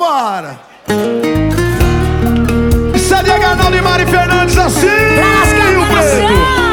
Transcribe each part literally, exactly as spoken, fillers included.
Vambora! Isso é Diego Arnaldo e Mari Fernandes assim, o preto.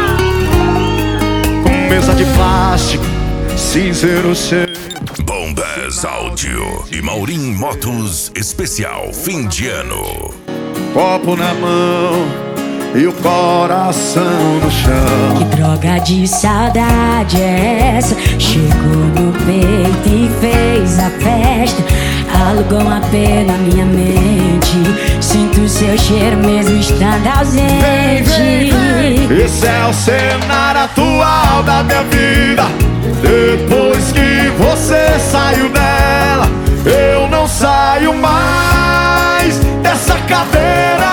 Com mesa de plástico, cinzeiro cheio. Bombas Áudio e Maurim Motos especial fim de ano. Copo na mão e o coração no chão. Que droga de saudade é essa? Chegou no peito e fez a festa. Alugou uma pena na minha mente. Sinto seu cheiro mesmo estando ausente. Vem, vem, vem. Esse é o cenário atual da minha vida. Depois que você saiu dela, eu não saio mais dessa cadeira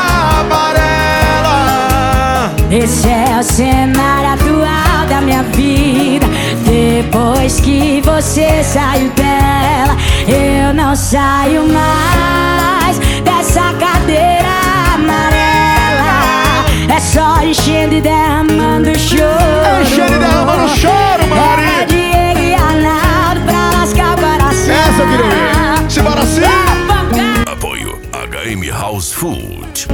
amarela. Esse é o cenário atual da minha vida. Depois que você saiu dela, eu não saio mais dessa cadeira amarela. É só enchendo e derramando choro. Enchendo e derramando choro, Mari. É Diego e Arnaldo pra lascar o coração. Essa eu queria ver. Simbora assim. Apoio H M House Food.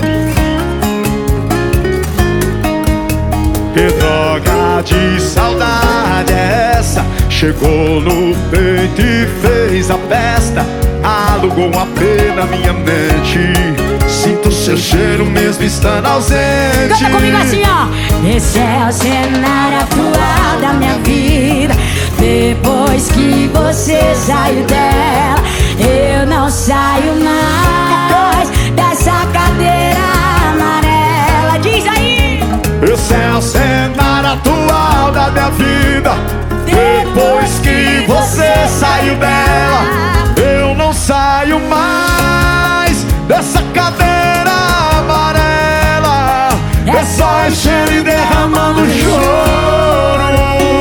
Que droga de saudade é essa? Chegou no peito e fez a festa. Alugou um A P na minha mente. Sinto seu cheiro mesmo estando ausente. Canta comigo assim, ó. Esse é o cenário atual da minha vida. Depois que você saiu dela, eu não saio mais dessa cadeira amarela. Diz aí! Esse é o cenário atual da minha vida. Depois que você saiu dela, eu não saio mais dessa cadeira amarela. É só enchendo e derramando choro.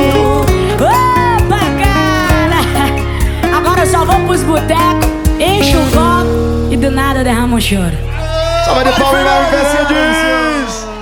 Opa, cara! Agora eu só vou pros botecos, encho o copo e do nada derramo um choro. Salve de palmas, vai,